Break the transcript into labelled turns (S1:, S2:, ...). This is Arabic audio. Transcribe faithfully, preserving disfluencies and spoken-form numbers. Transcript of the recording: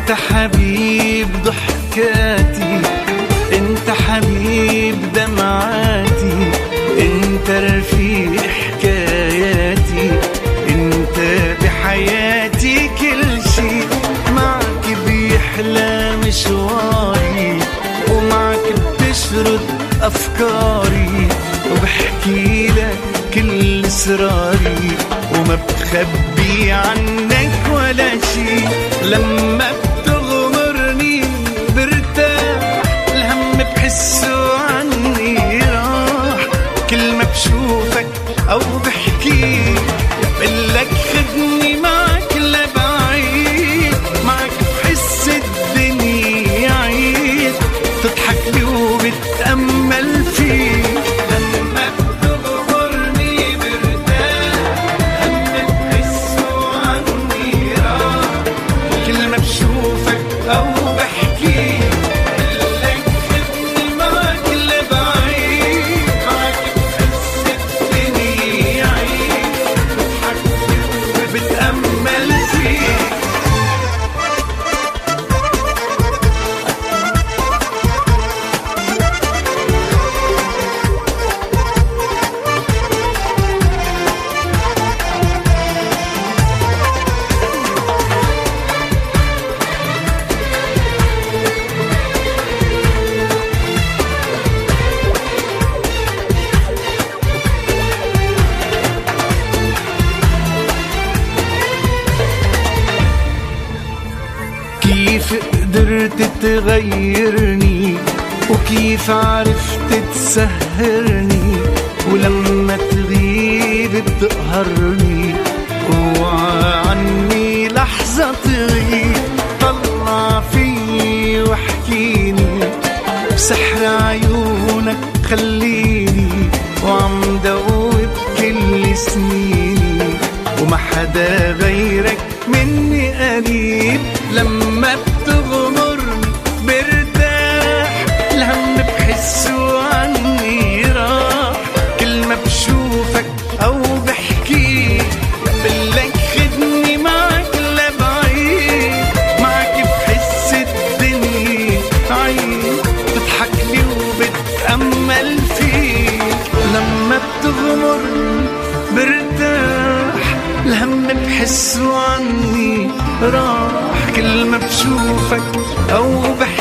S1: انت حبيب ضحكاتي، انت حبيب دمعاتي، انت رفيق حكاياتي، انت بحياتي كل شي. معك بيحلى مشواري، ومعك بتشرد افكاري، وبحكي لك كل اسراري، وما بخبي عنك ولا شي. لما بتغمرني برتاح، الهم بحسه عني راح. كل ما بشوفك او بحكي بقلك خدني معك لبعيد. معك بحس الدنيا عيد، تضحك لي وبتأمل فيك. لما بتغمرني برتاح، هم بحسه عني راح. كل ما بشوفك او بحكي بقلك خدني معك لبعيد. معك بحس الدنيا عيد، تضحك لي وبتأمل فيك. كيف قدرت تغيرني، وكيف عرفت تسهرني، ولما تغيب بتقهرني. اوعى عني لحظة تغيب، طلع فيي واحكيني، بسحر عيونك خليني، وعم دوب كل سنيني، وما حدا غيرك مني قريب. لما بتغمرني برتاح، الهم بحسه عني راح. كل ما بشوفك او بحكي بقلك خدني معك لبعيد. معك بحس الدنيا عيد، تضحك لي وبتأمل فيك. لما بتغمرني برتاح، الهم بحسه عني راح. كل ما بشوفك او بحكي